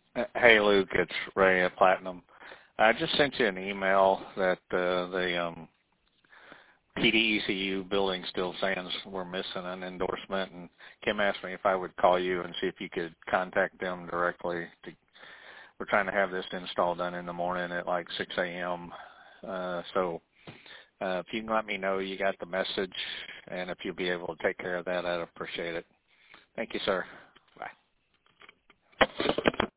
Hey, Luke, it's Ray at Platinum. I just sent you an email that the PDECU building still stands. We're missing an endorsement, and Kim asked me if I would call you and see if you could contact them directly. We're trying to have this install done in the morning at like 6 a.m. If you can let me know you got the message, and if you'll be able to take care of that, I'd appreciate it. Thank you, sir.